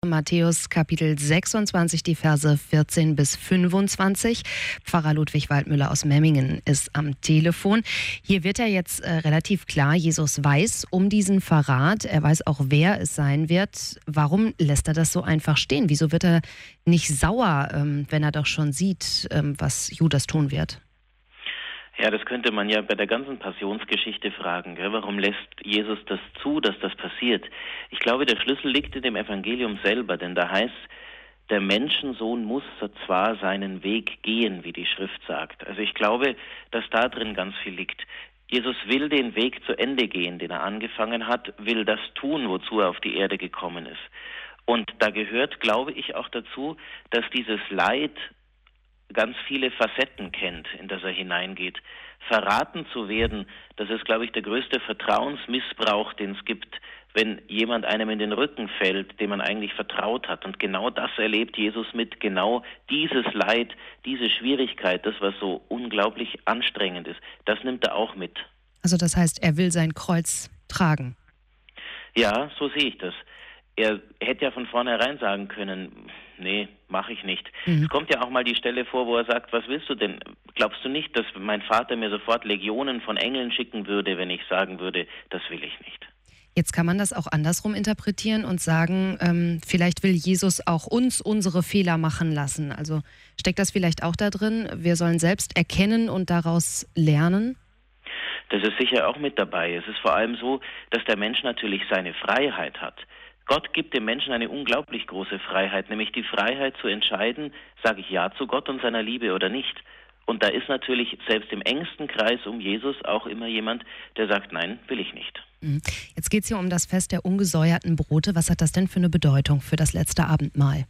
Matthäus Kapitel 26, die Verse 14 bis 25. Pfarrer Ludwig Waldmüller aus Memmingen ist am Telefon. Hier wird ja jetzt relativ klar, Jesus weiß um diesen Verrat. Er weiß auch, wer es sein wird. Warum lässt er das so einfach stehen? Wieso wird er nicht sauer, wenn er doch schon sieht, was Judas tun wird? Ja, das könnte man ja bei der ganzen Passionsgeschichte fragen. Gell? Warum lässt Jesus das zu, dass das passiert? Ich glaube, der Schlüssel liegt in dem Evangelium selber, denn da heißt, der Menschensohn muss zwar seinen Weg gehen, wie die Schrift sagt. Also ich glaube, dass da drin ganz viel liegt. Jesus will den Weg zu Ende gehen, den er angefangen hat, will das tun, wozu er auf die Erde gekommen ist. Und da gehört, glaube ich, auch dazu, dass dieses Leid ganz viele Facetten kennt, in das er hineingeht. Verraten zu werden, das ist, glaube ich, der größte Vertrauensmissbrauch, den es gibt, wenn jemand einem in den Rücken fällt, dem man eigentlich vertraut hat. Und genau das erlebt Jesus mit, genau dieses Leid, diese Schwierigkeit, das, was so unglaublich anstrengend ist, das nimmt er auch mit. Also das heißt, er will sein Kreuz tragen. Ja, so sehe ich das. Er hätte ja von vornherein sagen können, nee, mache ich nicht. Es kommt ja auch mal die Stelle vor, wo er sagt, was willst du denn? Glaubst du nicht, dass mein Vater mir sofort Legionen von Engeln schicken würde, wenn ich sagen würde, das will ich nicht? Jetzt kann man das auch andersrum interpretieren und sagen, vielleicht will Jesus auch uns unsere Fehler machen lassen. Also steckt das vielleicht auch da drin? Wir sollen selbst erkennen und daraus lernen? Das ist sicher auch mit dabei. Es ist vor allem so, dass der Mensch natürlich seine Freiheit hat. Gott gibt dem Menschen eine unglaublich große Freiheit, nämlich die Freiheit zu entscheiden, sage ich Ja zu Gott und seiner Liebe oder nicht. Und da ist natürlich selbst im engsten Kreis um Jesus auch immer jemand, der sagt, nein, will ich nicht. Jetzt geht es hier um das Fest der ungesäuerten Brote. Was hat das denn für eine Bedeutung für das letzte Abendmahl?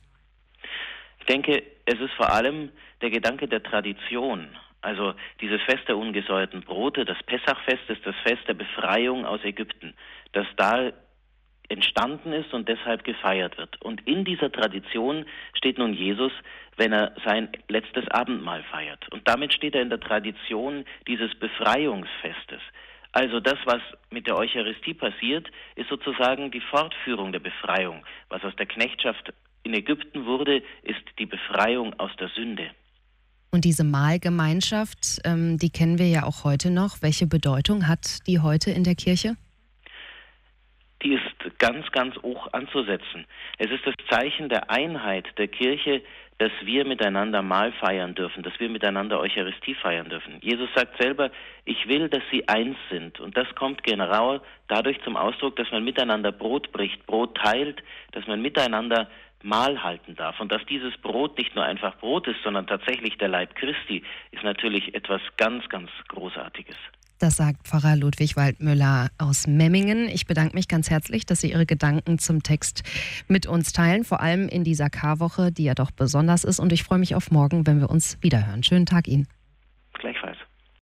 Ich denke, es ist vor allem der Gedanke der Tradition. Also dieses Fest der ungesäuerten Brote, das Pessachfest ist das Fest der Befreiung aus Ägypten, das da entstanden ist und deshalb gefeiert wird. Und in dieser Tradition steht nun Jesus, wenn er sein letztes Abendmahl feiert. Und damit steht er in der Tradition dieses Befreiungsfestes. Also das, was mit der Eucharistie passiert, ist sozusagen die Fortführung der Befreiung. Was aus der Knechtschaft in Ägypten wurde, ist die Befreiung aus der Sünde. Und diese Mahlgemeinschaft, die kennen wir ja auch heute noch. Welche Bedeutung hat die heute in der Kirche? Die ist ganz, ganz hoch anzusetzen. Es ist das Zeichen der Einheit der Kirche, dass wir miteinander Mahl feiern dürfen, dass wir miteinander Eucharistie feiern dürfen. Jesus sagt selber, ich will, dass sie eins sind. Und das kommt genau dadurch zum Ausdruck, dass man miteinander Brot bricht, Brot teilt, dass man miteinander Mahl halten darf. Und dass dieses Brot nicht nur einfach Brot ist, sondern tatsächlich der Leib Christi, ist natürlich etwas ganz, ganz Großartiges. Das sagt Pfarrer Ludwig Waldmüller aus Memmingen. Ich bedanke mich ganz herzlich, dass Sie Ihre Gedanken zum Text mit uns teilen, vor allem in dieser Karwoche, die ja doch besonders ist. Und ich freue mich auf morgen, wenn wir uns wiederhören. Schönen Tag Ihnen.